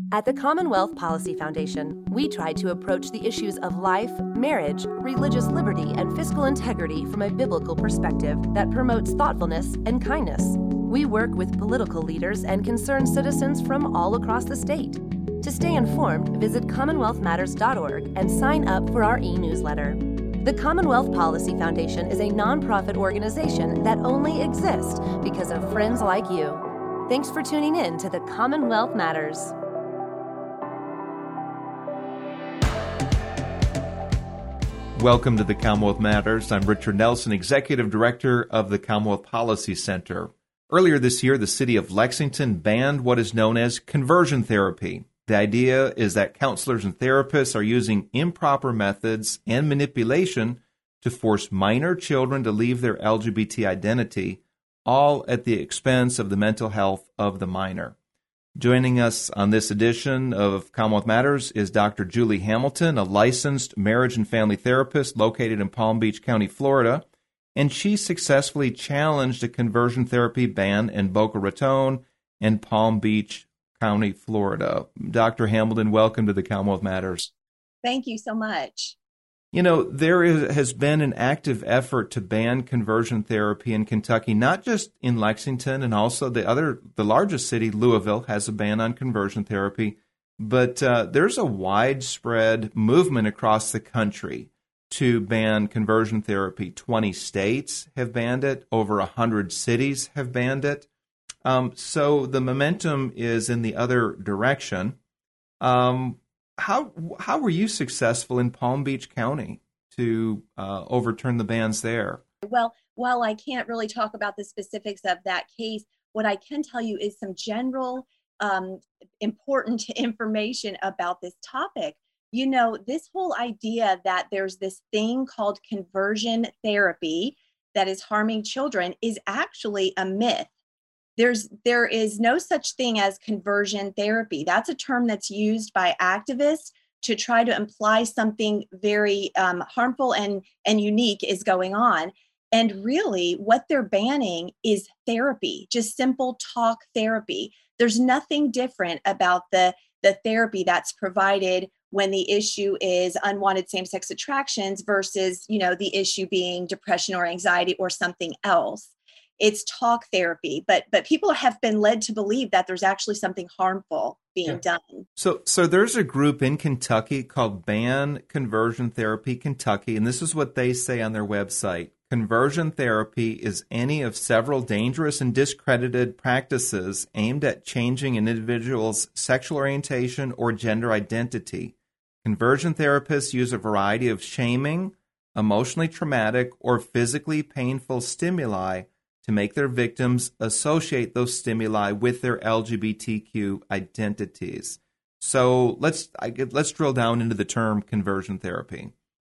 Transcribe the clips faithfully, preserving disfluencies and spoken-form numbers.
At the Commonwealth Policy Foundation, we try to approach the issues of life, marriage, religious liberty, and fiscal integrity from a biblical perspective that promotes thoughtfulness and kindness. We work with political leaders and concerned citizens from all across the state. To stay informed, visit commonwealth matters dot org and sign up for our e-newsletter. The Commonwealth Policy Foundation is a nonprofit organization that only exists because of friends like you. Thanks for tuning in to the Commonwealth Matters. Welcome to the Commonwealth Matters. I'm Richard Nelson, Executive Director of the Commonwealth Policy Center. Earlier this year, the city of Lexington banned what is known as conversion therapy. The idea is that counselors and therapists are using improper methods and manipulation to force minor children to leave their L G B T identity, all at the expense of the mental health of the minor. Joining us on this edition of Commonwealth Matters is Doctor Julie Hamilton, a licensed marriage and family therapist located in Palm Beach County, Florida, and she successfully challenged a conversion therapy ban in Boca Raton and Palm Beach County, Florida. Doctor Hamilton, welcome to the Commonwealth Matters. Thank you so much. You know, there is, has been an active effort to ban conversion therapy in Kentucky, not just in Lexington, and also the other, the largest city, Louisville, has a ban on conversion therapy. But uh, there's a widespread movement across the country to ban conversion therapy. twenty states have banned it. Over one hundred cities have banned it. Um, so the momentum is in the other direction. Um, How how were you successful in Palm Beach County to uh, overturn the bans there? Well, while I can't really talk about the specifics of that case, what I can tell you is some general um, important information about this topic. You know, this whole idea that there's this thing called conversion therapy that is harming children is actually a myth. There's, there is no such thing as conversion therapy. That's a term that's used by activists to try to imply something very um, harmful and, and unique is going on. And really what they're banning is therapy, just simple talk therapy. There's nothing different about the, the therapy that's provided when the issue is unwanted same-sex attractions versus, you know, the issue being depression or anxiety or something else. It's talk therapy, but but people have been led to believe that there's actually something harmful being yeah. done. So so there's a group in Kentucky called Ban Conversion Therapy Kentucky, and this is what they say on their website. Conversion therapy is any of several dangerous and discredited practices aimed at changing an individual's sexual orientation or gender identity. Conversion therapists use a variety of shaming, emotionally traumatic, or physically painful stimuli to make their victims associate those stimuli with their L G B T Q identities. So let's I, let's drill down into the term conversion therapy.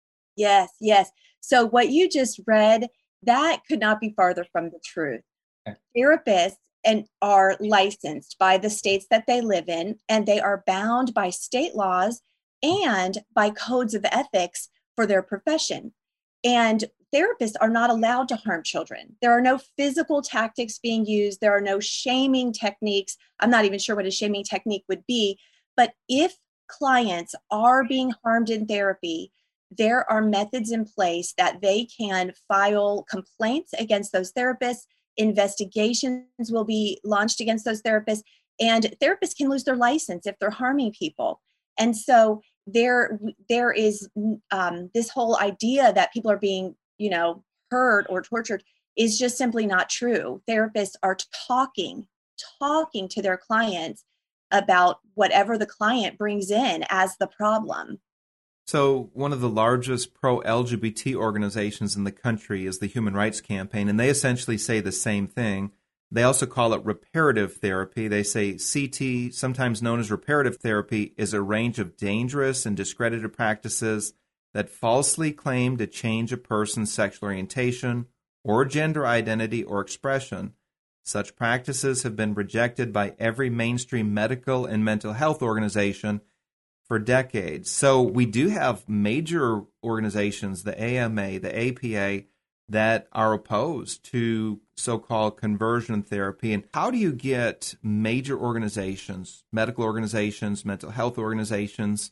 Yes, yes. So what you just read, that could not be farther from the truth. Okay. Therapists and are licensed by the states that they live in, and they are bound by state laws and by codes of ethics for their profession. And therapists are not allowed to harm children. There are no physical tactics being used. There are no shaming techniques. I'm not even sure what a shaming technique would be. But if clients are being harmed in therapy, there are methods in place that they can file complaints against those therapists. Investigations will be launched against those therapists, and therapists can lose their license if they're harming people. And so there, there is um, this whole idea that people are being, you know, hurt or tortured is just simply not true. Therapists are talking, talking to their clients about whatever the client brings in as the problem. So one of the largest pro-L G B T organizations in the country is the Human Rights Campaign, and they essentially say the same thing. They also call it reparative therapy. They say C T, sometimes known as reparative therapy, is a range of dangerous and discredited practices that falsely claim to change a person's sexual orientation or gender identity or expression. Such practices have been rejected by every mainstream medical and mental health organization for decades. So we do have major organizations, the A M A, the A P A, that are opposed to so-called conversion therapy. And how do you get major organizations, medical organizations, mental health organizations,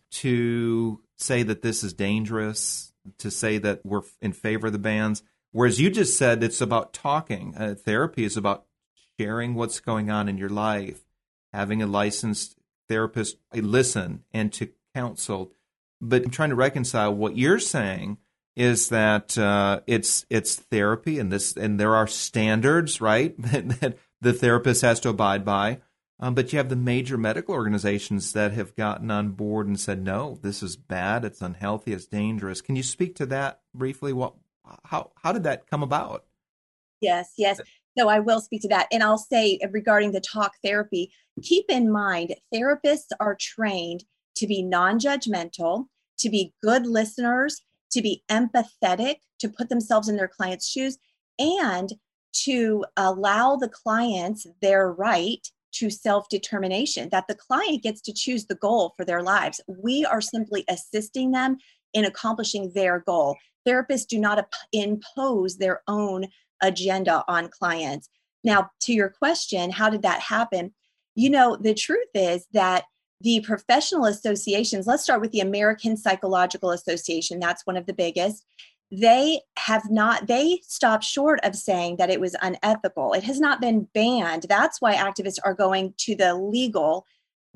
to say that this is dangerous, to say that we're in favor of the bans? Whereas you just said it's about talking. Uh, therapy is about sharing what's going on in your life, having a licensed therapist listen and to counsel. But I'm trying to reconcile what you're saying is that uh, it's it's therapy, and this and there are standards, right, that, that the therapist has to abide by. Um, but you have the major medical organizations that have gotten on board and said, no, this is bad, it's unhealthy, it's dangerous. Can you speak to that briefly? What, how how did that come about? Yes, yes. So I will speak to that. And I'll say regarding the talk therapy, keep in mind, therapists are trained to be non-judgmental, to be good listeners, to be empathetic, to put themselves in their client's shoes, and to allow the clients their right to self-determination, that the client gets to choose the goal for their lives. We are simply assisting them in accomplishing their goal. Therapists do not impose their own agenda on clients. Now, to your question, how did that happen? You know, the truth is that the professional associations, let's start with the American Psychological Association, that's one of the biggest. They have not, they stopped short of saying that it was unethical. It has not been banned. That's why activists are going to the legal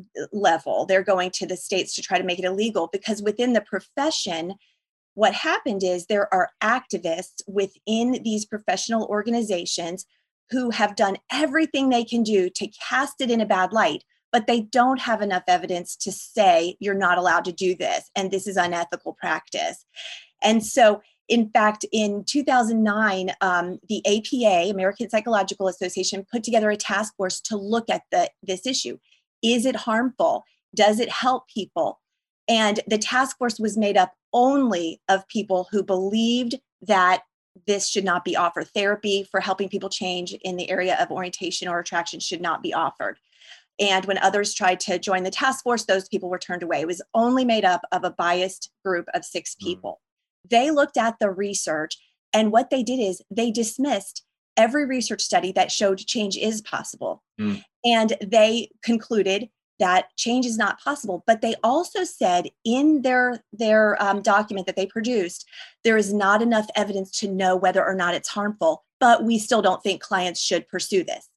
level. They're going to the states to try to make it illegal, because within the profession, what happened is there are activists within these professional organizations who have done everything they can do to cast it in a bad light, but they don't have enough evidence to say you're not allowed to do this, and this is unethical practice. And so, in fact, in two thousand nine, um, the A P A, American Psychological Association, put together a task force to look at the, this issue. Is it harmful? Does it help people? And the task force was made up only of people who believed that this should not be offered. Therapy for helping people change in the area of orientation or attraction should not be offered. And when others tried to join the task force, those people were turned away. It was only made up of a biased group of six people. Mm. They looked at the research, and what they did is they dismissed every research study that showed change is possible. Mm. And they concluded that change is not possible. But they also said in their, their um, document that they produced, there is not enough evidence to know whether or not it's harmful, but we still don't think clients should pursue this.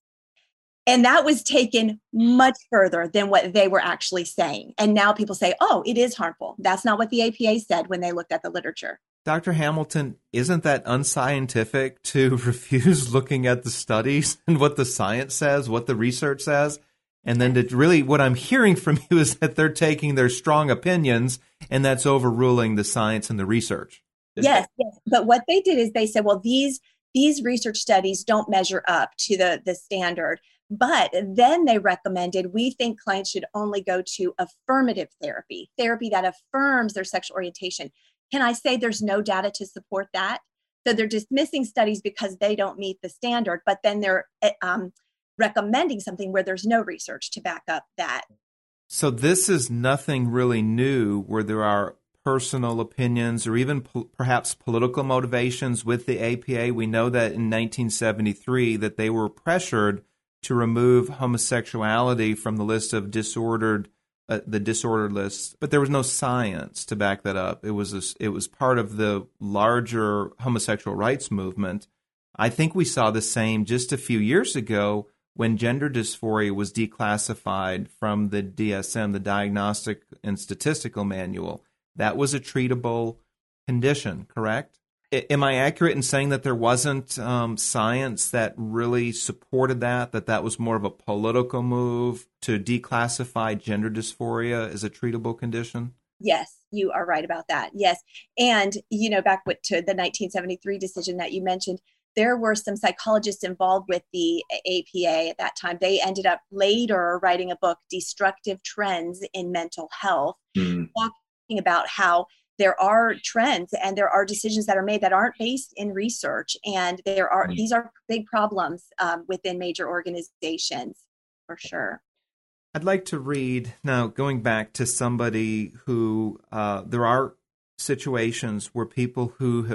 And that was taken much further than what they were actually saying. And now people say, oh, it is harmful. That's not what the A P A said when they looked at the literature. Doctor Hamilton, isn't that unscientific to refuse looking at the studies and what the science says, what the research says? And then to really, what I'm hearing from you is that they're taking their strong opinions and that's overruling the science and the research. Yes, yes. But what they did is they said, well, these these research studies don't measure up to the, the standard. But then they recommended, we think clients should only go to affirmative therapy, therapy that affirms their sexual orientation. Can I say there's no data to support that? So they're dismissing studies because they don't meet the standard, but then they're um, recommending something where there's no research to back up that. So this is nothing really new where there are personal opinions or even po- perhaps political motivations with the A P A. We know that in nineteen seventy-three that they were pressured to remove homosexuality from the list of disordered, uh, the disorder list, but there was no science to back that up. It was a, it was part of the larger homosexual rights movement. I think we saw the same just a few years ago when gender dysphoria was declassified from the D S M, the Diagnostic and Statistical Manual. That was a treatable condition, correct? Am I accurate in saying that there wasn't um, science that really supported that, that that was more of a political move to declassify gender dysphoria as a treatable condition? Yes, you are right about that. Yes. And, you know, back to the nineteen seventy-three decision that you mentioned, there were some psychologists involved with the A P A at that time. They ended up later writing a book, Destructive Trends in Mental Health, mm. talking about how there are trends and there are decisions that are made that aren't based in research. And there are, mm. these are big problems um, within major organizations, for sure. I'd like to read, now going back to somebody who, uh, there are situations where people who have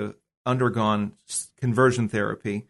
undergone conversion therapy.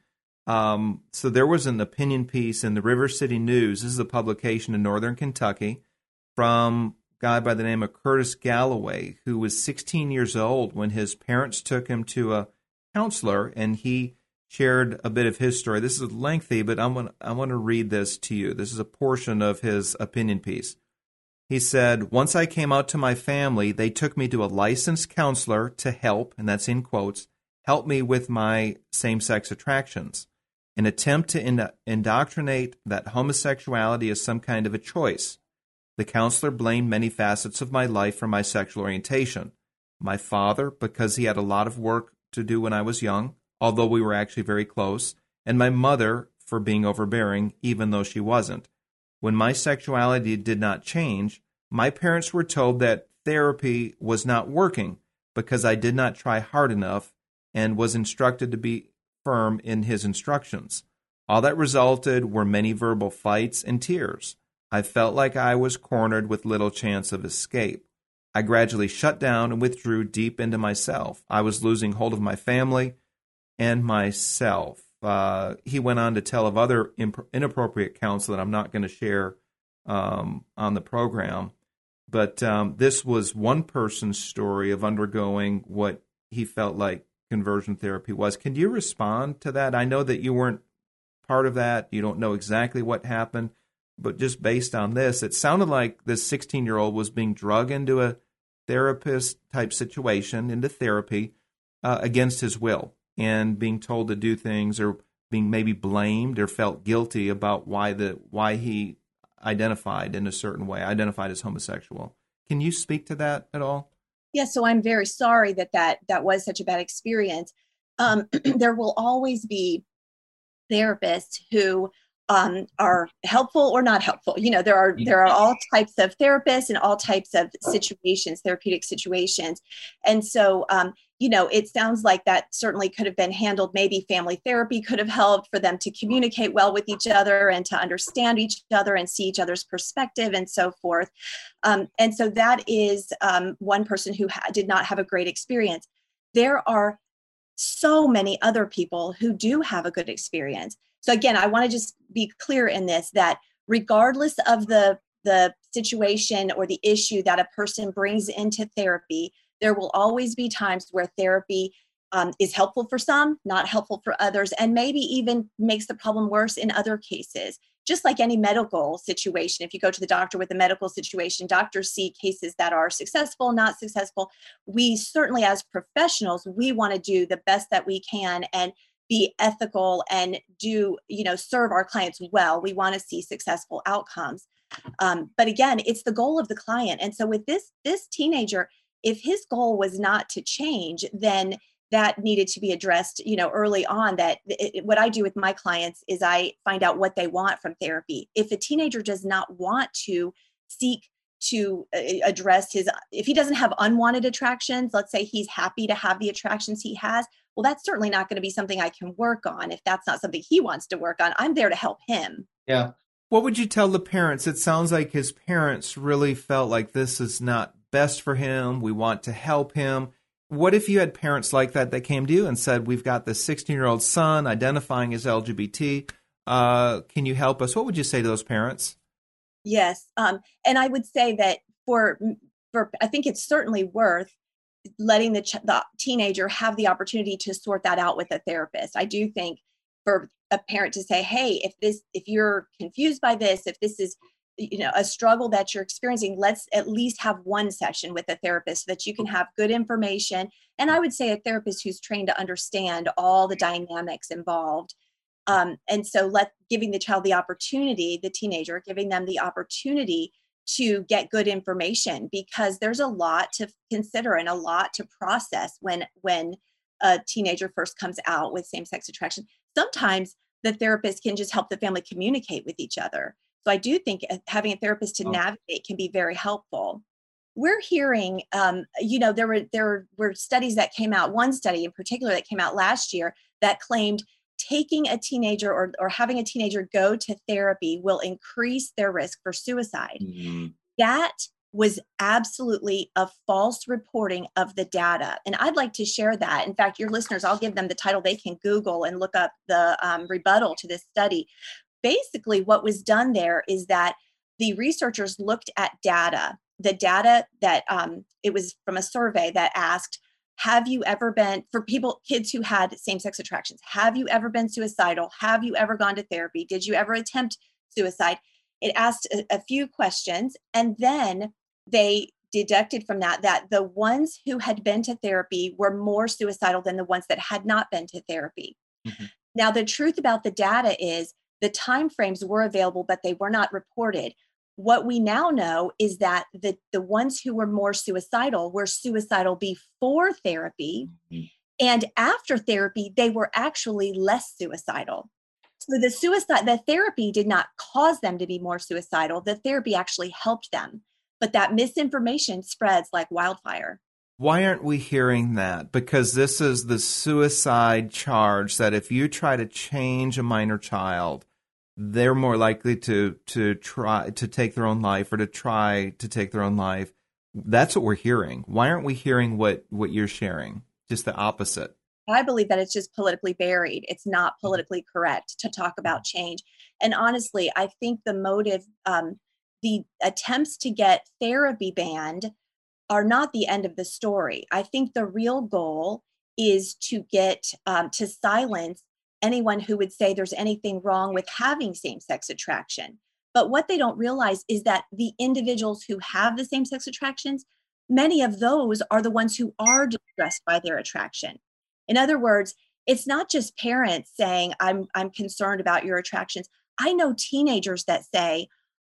Um, so there was an opinion piece in the River City News. This is a publication in Northern Kentucky from a guy by the name of Curtis Galloway, who was sixteen years old when his parents took him to a counselor, and he shared a bit of his story. This is lengthy, but I'm gonna, I want to read this to you. This is a portion of his opinion piece. He said, "Once I came out to my family, they took me to a licensed counselor to help," and that's in quotes, "help me with my same-sex attractions. An attempt to ind- indoctrinate that homosexuality is some kind of a choice. The counselor blamed many facets of my life for my sexual orientation. My father, because he had a lot of work to do when I was young, although we were actually very close, and my mother for being overbearing, even though she wasn't. When my sexuality did not change, my parents were told that therapy was not working because I did not try hard enough and was instructed to be firm in his instructions. All that resulted were many verbal fights and tears. I felt like I was cornered with little chance of escape. I gradually shut down and withdrew deep into myself. I was losing hold of my family and myself." Uh, he went on to tell of other imp- inappropriate counsel that I'm not going to share um, on the program. But um, this was one person's story of undergoing what he felt like conversion therapy was. Can you respond to that? I know that you weren't part of that. You don't know exactly what happened. But just based on this, it sounded like this sixteen-year-old was being drugged into a therapist-type situation, into therapy, uh, against his will, and being told to do things, or being maybe blamed or felt guilty about why the why he identified in a certain way, identified as homosexual. Can you speak to that at all? Yeah, so I'm very sorry that that, that was such a bad experience. Um, there will always be therapists who um, are helpful or not helpful. You know, there are there are all types of therapists and all types of situations, therapeutic situations. And so, um, you know, it sounds like that certainly could have been handled. Maybe family therapy could have helped for them to communicate well with each other and to understand each other and see each other's perspective and so forth. Um, and so that is um, one person who ha- did not have a great experience. There are so many other people who do have a good experience. So again, I want to just be clear in this, that regardless of the, the situation or the issue that a person brings into therapy, there will always be times where therapy um, is helpful for some, not helpful for others, and maybe even makes the problem worse in other cases. Just like any medical situation, if you go to the doctor with a medical situation, doctors see cases that are successful, not successful. We certainly, as professionals, we want to do the best that we can and be ethical and do, you know, serve our clients well. We want to see successful outcomes. Um, but again, it's the goal of the client. And so with this, this teenager, if his goal was not to change, then that needed to be addressed, you know, early on. That it, what I do with my clients is I find out what they want from therapy. If a teenager does not want to seek to uh, address his, if he doesn't have unwanted attractions, let's say he's happy to have the attractions he has, well, that's certainly not going to be something I can work on. If that's not something he wants to work on, I'm there to help him. Yeah. What would you tell the parents? It sounds like his parents really felt like this is not best for him. We want to help him. What if you had parents like that that came to you and said, we've got this sixteen-year-old son identifying as L G B T. Uh, can you help us? What would you say to those parents? Yes. Um, and I would say that for, for I think it's certainly worth letting the, ch- the teenager have the opportunity to sort that out with a therapist. I do think for a parent to say, hey, if this, if you're confused by this, if this is, you know, a struggle that you're experiencing, let's at least have one session with a therapist so that you can have good information. And I would say a therapist who's trained to understand all the dynamics involved. Um, and so let giving the child the opportunity, the teenager, giving them the opportunity to get good information, because there's a lot to consider and a lot to process when, when a teenager first comes out with same-sex attraction. Sometimes the therapist can just help the family communicate with each other. So I do think having a therapist to navigate can be very helpful. We're hearing, um, you know, there were there were studies that came out, one study in particular that came out last year that claimed taking a teenager or, or having a teenager go to therapy will increase their risk for suicide. Mm-hmm. That was absolutely a false reporting of the data. And I'd like to share that. In fact, your listeners, I'll give them the title. They can Google and look up the um, rebuttal to this study. Basically, what was done there is that the researchers looked at data, the data that um, it was from a survey that asked, have you ever been, for people, kids who had same-sex attractions, have you ever been suicidal? Have you ever gone to therapy? Did you ever attempt suicide? It asked a, a few questions, and then they deducted from that that the ones who had been to therapy were more suicidal than the ones that had not been to therapy. Mm-hmm. Now, the truth about the data is the timeframes were available, but they were not reported. What we now know is that the, the ones who were more suicidal were suicidal before therapy, mm-hmm. and after therapy, they were actually less suicidal. So the suicide, the therapy did not cause them to be more suicidal. The therapy actually helped them. But that misinformation spreads like wildfire. Why aren't we hearing that? Because this is the suicide charge that if you try to change a minor child, they're more likely to to try to take their own life or to try to take their own life. That's what we're hearing. Why aren't we hearing what, what you're sharing? Just the opposite. I believe that it's just politically buried. It's not politically correct to talk about change. And honestly, I think the motive, um, the attempts to get therapy banned are not the end of the story. I think the real goal is to get um, to silence anyone who would say there's anything wrong with having same-sex attraction. But what they don't realize is that the individuals who have the same-sex attractions, many of those are the ones who are distressed by their attraction. In other words, it's not just parents saying, I'm, I'm concerned about your attractions. I know teenagers that say,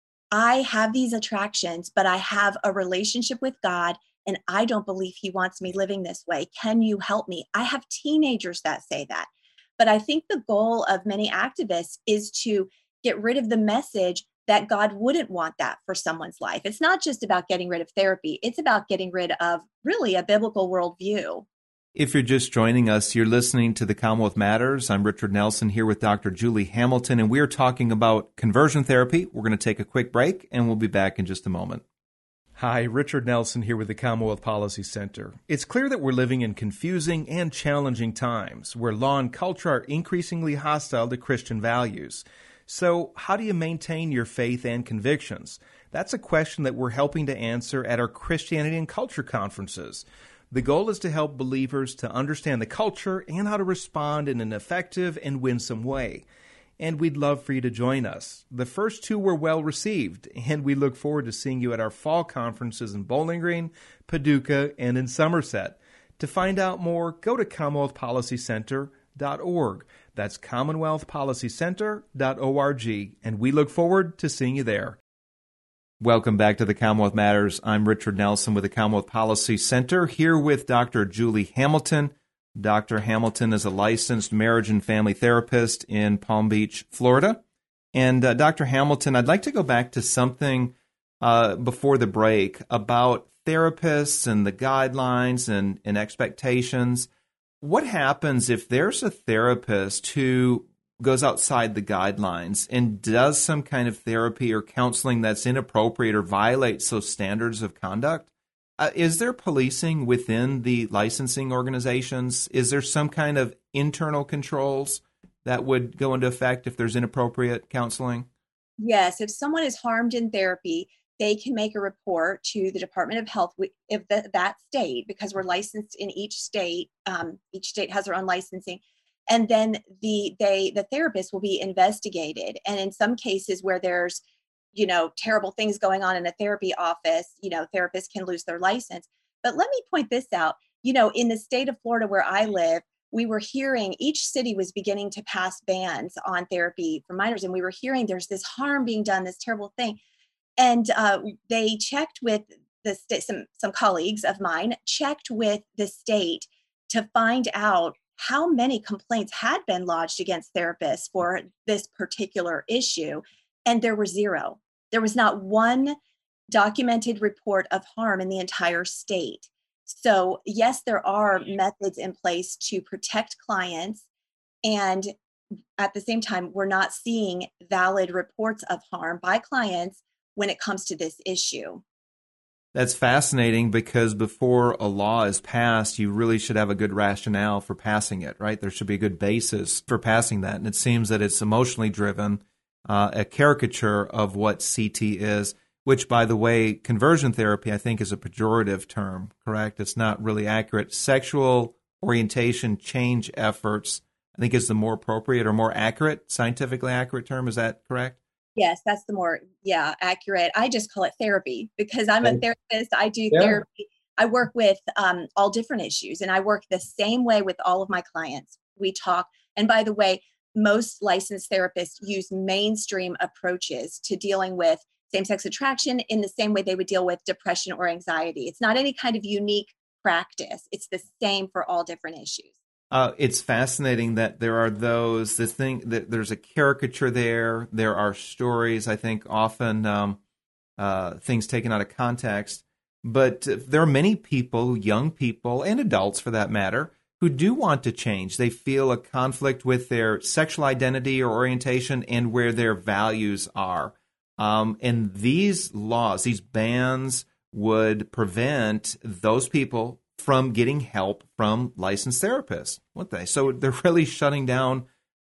I have these attractions, but I have a relationship with God and I don't believe he wants me living this way. Can you help me? I have teenagers that say that. But I think the goal of many activists is to get rid of the message that God wouldn't want that for someone's life. It's not just about getting rid of therapy. It's about getting rid of really a biblical worldview. If you're just joining us, you're listening to The Commonwealth Matters. I'm Richard Nelson here with Doctor Julie Hamilton, and we are talking about conversion therapy. We're going to take a quick break, and we'll be back in just a moment. Hi, Richard Nelson here with the Commonwealth Policy Center. It's clear that we're living in confusing and challenging times where law and culture are increasingly hostile to Christian values. So how do you maintain your faith and convictions? That's a question that we're helping to answer at our Christianity and Culture conferences. The goal is to help believers to understand the culture and how to respond in an effective and winsome way. And we'd love for you to join us. The first two were well received, and we look forward to seeing you at our fall conferences in Bowling Green, Paducah, and in Somerset. To find out more, go to commonwealth policy center dot org. That's commonwealth policy center dot org, and we look forward to seeing you there. Welcome back to the Commonwealth Matters. I'm Richard Nelson with the Commonwealth Policy Center, here with Doctor Julie Hamilton. Doctor Hamilton is a licensed marriage and family therapist in Palm Beach, Florida. And uh, Doctor Hamilton, I'd like to go back to something uh, before the break about therapists and the guidelines and, and expectations. What happens if there's a therapist who goes outside the guidelines and does some kind of therapy or counseling that's inappropriate or violates those standards of conduct? Uh, is there policing within the licensing organizations? Is there some kind of internal controls that would go into effect if there's inappropriate counseling? Yes, if someone is harmed in therapy, they can make a report to the Department of Health of the, that state, because we're licensed in each state. Um, each state has their own licensing. And then the they the therapist will be investigated. And in some cases where there's, you know, terrible things going on in a therapy office, you know, therapists can lose their license. But let me point this out. You know, in the state of Florida where I live, we were hearing each city was beginning to pass bans on therapy for minors. And we were hearing there's this harm being done, this terrible thing. And uh, they checked with the state, some, some colleagues of mine checked with the state to find out how many complaints had been lodged against therapists for this particular issue. And there were zero. There was not one documented report of harm in the entire state. So yes, there are methods in place to protect clients. And at the same time, we're not seeing valid reports of harm by clients when it comes to this issue. That's fascinating because before a law is passed, you really should have a good rationale for passing it, right? There should be a good basis for passing that. And it seems that it's emotionally driven, uh, a caricature of what C T is, which, by the way, conversion therapy, I think, is a pejorative term, correct? It's not really accurate. Sexual orientation change efforts, I think, is the more appropriate or more accurate, scientifically accurate term. Is that correct? Yes, that's the more, yeah, accurate. I just call it therapy because I'm a therapist. I do Yeah. therapy. I work with um, all different issues, and I work the same way with all of my clients. We talk. And by the way, most licensed therapists use mainstream approaches to dealing with same-sex attraction in the same way they would deal with depression or anxiety. It's not any kind of unique practice. It's the same for all different issues. Uh, it's fascinating that there are those, this thing, that there's a caricature there. There are stories, I think, often um, uh, things taken out of context. But there are many people, young people, and adults for that matter, who do want to change. They feel a conflict with their sexual identity or orientation and where their values are. Um, and these laws, these bans would prevent those people from getting help from licensed therapists, wouldn't they? So they're really shutting down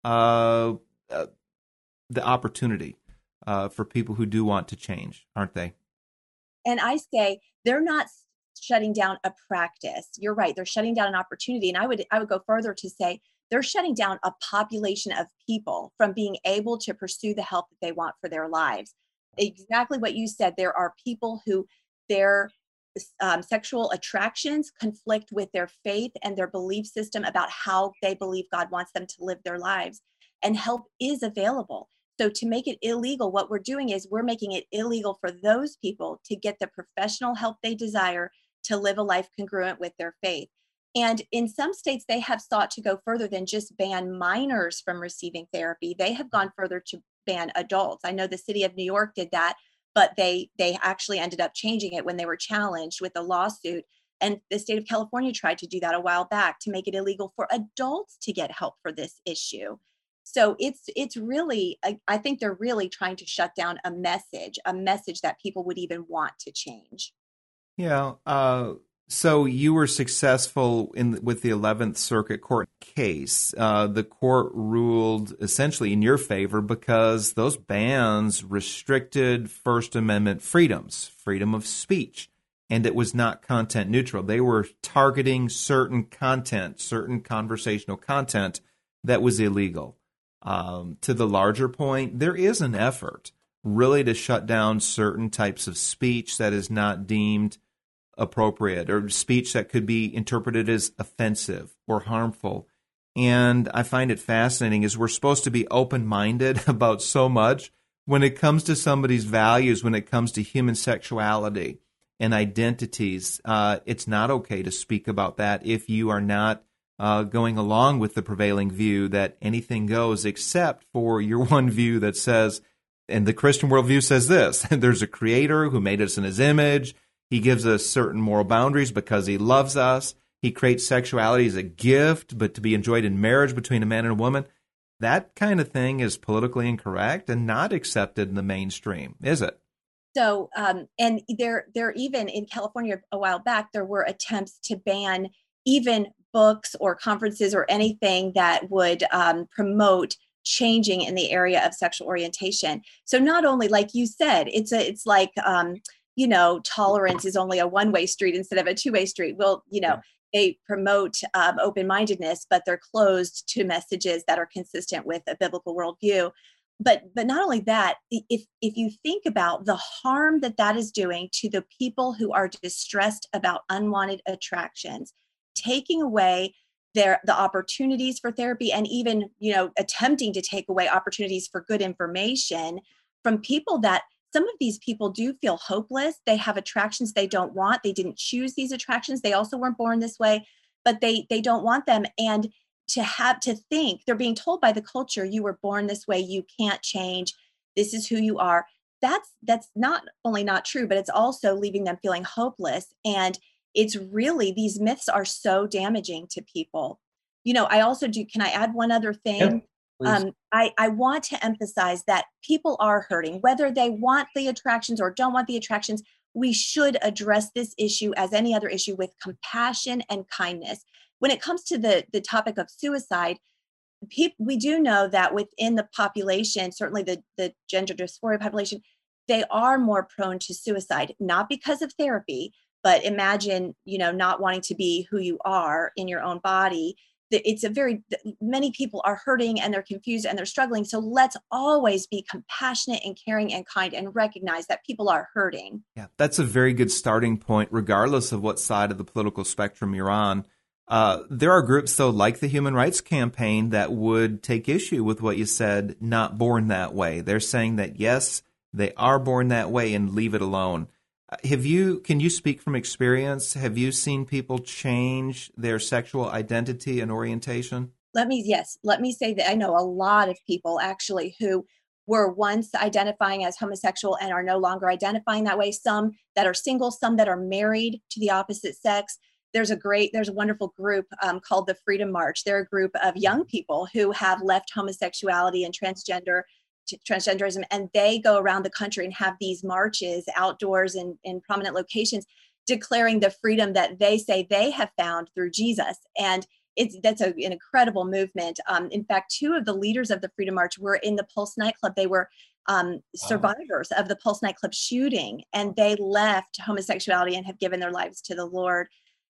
uh, uh, the opportunity uh, for people who do want to change, aren't they? And I say they're not shutting down a practice. You're right. They're shutting down an opportunity. And I would I would go further to say they're shutting down a population of people from being able to pursue the help that they want for their lives. Exactly what you said. There are people who their um, sexual attractions conflict with their faith and their belief system about how they believe God wants them to live their lives. And help is available. So to make it illegal, what we're doing is we're making it illegal for those people to get the professional help they desire to live a life congruent with their faith. And in some states, they have sought to go further than just ban minors from receiving therapy. They have gone further to ban adults. I know the city of New York did that, but they they actually ended up changing it when they were challenged with a lawsuit. And the state of California tried to do that a while back to make it illegal for adults to get help for this issue. So it's it's really, I, I think they're really trying to shut down a message, a message that people would even want to change. Yeah. Uh, so you were successful in with the eleventh Circuit Court case. Uh, the court ruled essentially in your favor because those bans restricted First Amendment freedoms, freedom of speech, and it was not content neutral. They were targeting certain content, certain conversational content that was illegal. Um, to the larger point, there is an effort really to shut down certain types of speech that is not deemed appropriate or speech that could be interpreted as offensive or harmful. And I find it fascinating is we're supposed to be open-minded about so much when it comes to somebody's values, when it comes to human sexuality and identities. Uh, it's not okay to speak about that if you are not uh, going along with the prevailing view that anything goes, except for your one view that says, and the Christian worldview says this, there's a creator who made us in his image. He gives us certain moral boundaries because he loves us. He creates sexuality as a gift, but to be enjoyed in marriage between a man and a woman. That kind of thing is politically incorrect and not accepted in the mainstream, is it? So, um, and there, there even in California a while back, there were attempts to ban even books or conferences or anything that would um, promote changing in the area of sexual orientation. So not only, like you said, it's a, it's like, um, you know, tolerance is only a one-way street instead of a two-way street. Well, you know, they promote um, open-mindedness, but they're closed to messages that are consistent with a biblical worldview. But but not only that, if if you think about the harm that that is doing to the people who are distressed about unwanted attractions, taking away their the opportunities for therapy and even, you know, attempting to take away opportunities for good information from people that some of these people do feel hopeless. They have attractions they don't want. They didn't choose these attractions. They also weren't born this way, but they they don't want them. And to have to think, they're being told by the culture, you were born this way, you can't change, this is who you are. That's that's not only not true, but it's also leaving them feeling hopeless. And it's really, these myths are so damaging to people. You know, I also do, can I add one other thing? Yeah, um, I, I want to emphasize that people are hurting, whether they want the attractions or don't want the attractions. we should address this issue as any other issue with compassion and kindness. When it comes to the, the topic of suicide, people, we do know that within the population, certainly the, the gender dysphoria population, they are more prone to suicide, not because of therapy, but imagine, you know, not wanting to be who you are in your own body. It's a very, many people are hurting and they're confused and they're struggling. So let's always be compassionate and caring and kind and recognize that people are hurting. Yeah, that's a very good starting point, regardless of what side of the political spectrum you're on. Uh, there are groups, though, like the Human Rights Campaign that would take issue with what you said, not born that way. They're saying that, yes, they are born that way and leave it alone. Have you, can you speak from experience? Have you seen people change their sexual identity and orientation? Let me, yes, let me say that I know a lot of people actually who were once identifying as homosexual and are no longer identifying that way. Some that are single, some that are married to the opposite sex. There's a great, there's a wonderful group um, called the Freedom March. They're a group of young people who have left homosexuality and transgender transgenderism, and they go around the country and have these marches outdoors in, in prominent locations, declaring the freedom that they say they have found through Jesus. And it's that's a, an incredible movement. Um, in fact, two of the leaders of the Freedom March were in the Pulse nightclub. They were um, survivors wow. of the Pulse nightclub shooting, and they left homosexuality and have given their lives to the Lord.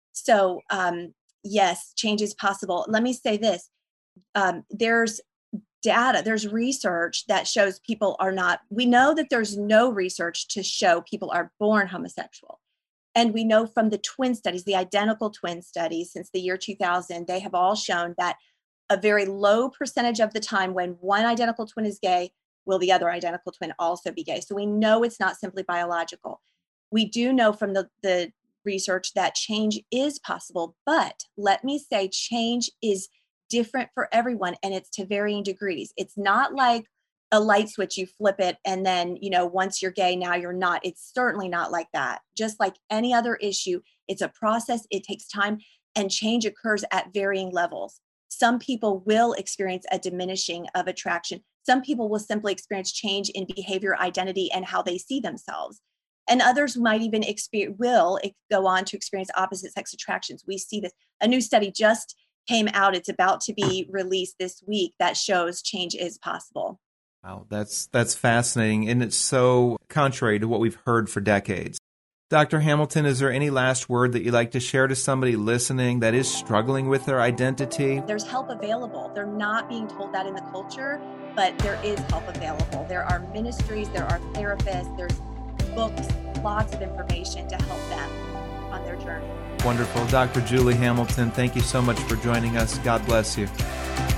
So um, yes, change is possible. Let me say this. Um, there's data, there's research that shows people are not, we know that there's no research to show people are born homosexual. And we know from the twin studies, the identical twin studies since the year two thousand, they have all shown that a very low percentage of the time when one identical twin is gay, will the other identical twin also be gay. So we know it's not simply biological. We do know from the, the research that change is possible, but let me say change is different for everyone, and it's to varying degrees. It's not like a light switch, you flip it, and then, you know, once you're gay, now you're not. It's certainly not like that. Just like any other issue, it's a process, it takes time, and change occurs at varying levels. Some people will experience a diminishing of attraction. Some people will simply experience change in behavior, identity, and how they see themselves. And others might even experience, will go on to experience opposite sex attractions. We see this. A new study just came out. It's about to be released this week that shows change is possible. Wow, that's that's fascinating, and it's so contrary to what we've heard for decades. Doctor Hamilton, is there any last word that you'd like to share to somebody listening that is struggling with their identity? There's help available. They're not being told that in the culture, but there is help available. There are ministries, there are therapists, there's books, lots of information to help them on their journey. Wonderful. Doctor Julie Hamilton, thank you so much for joining us. God bless you.